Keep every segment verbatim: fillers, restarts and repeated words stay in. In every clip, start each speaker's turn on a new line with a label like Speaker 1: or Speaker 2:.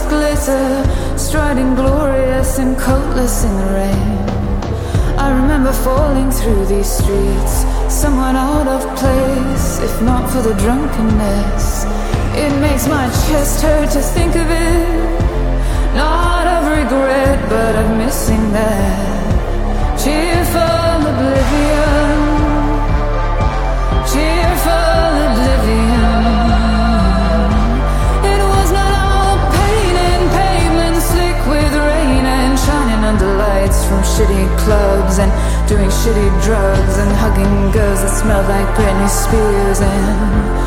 Speaker 1: glitter, striding glorious and coatless in the rain. I remember falling through these streets, somewhat out of place, if not for the drunkenness. It makes my chest hurt to think of it, not of regret, but of missing that cheerful oblivion, cheerful oblivion. It was not all pain and pavement slick with rain and shining under lights from shitty clubs and doing shitty drugs and hugging girls that smelled like Britney Spears and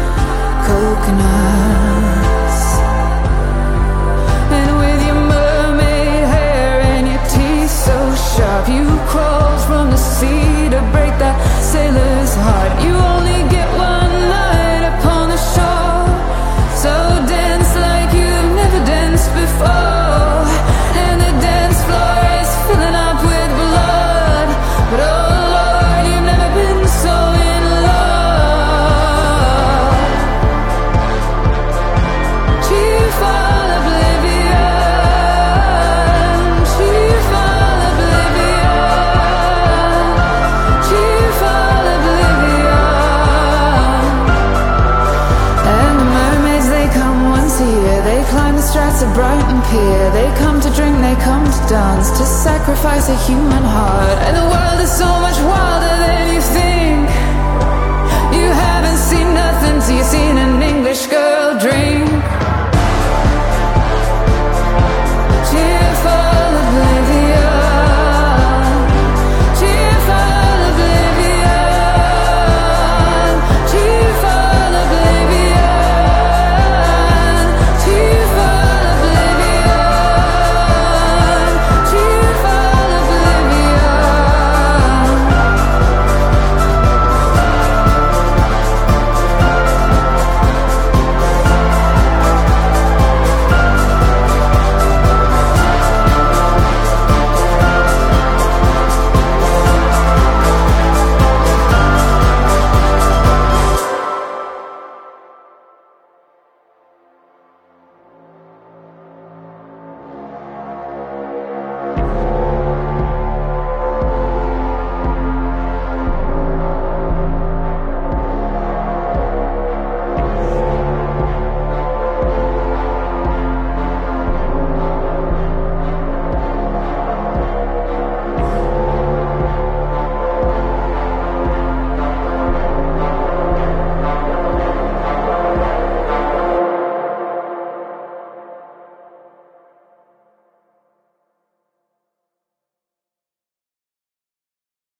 Speaker 1: coconuts. And with your mermaid hair and your teeth so sharp, you crawled from the sea to break that sailor's heart. You only get one night upon the shore, so dance like you've never danced before. And the dance floor is filling up with blood, but oh Lord, you've never been so in love. Cheerful oblivion, cheerful oblivion, cheerful oblivion. And the mermaids, they come once a year, they climb the straits of Brighton Pier. They come to drink, they come to dance, to sacrifice a human heart. And the world is so much wilder than you think. You haven't seen nothing till you've seen an English girl dream.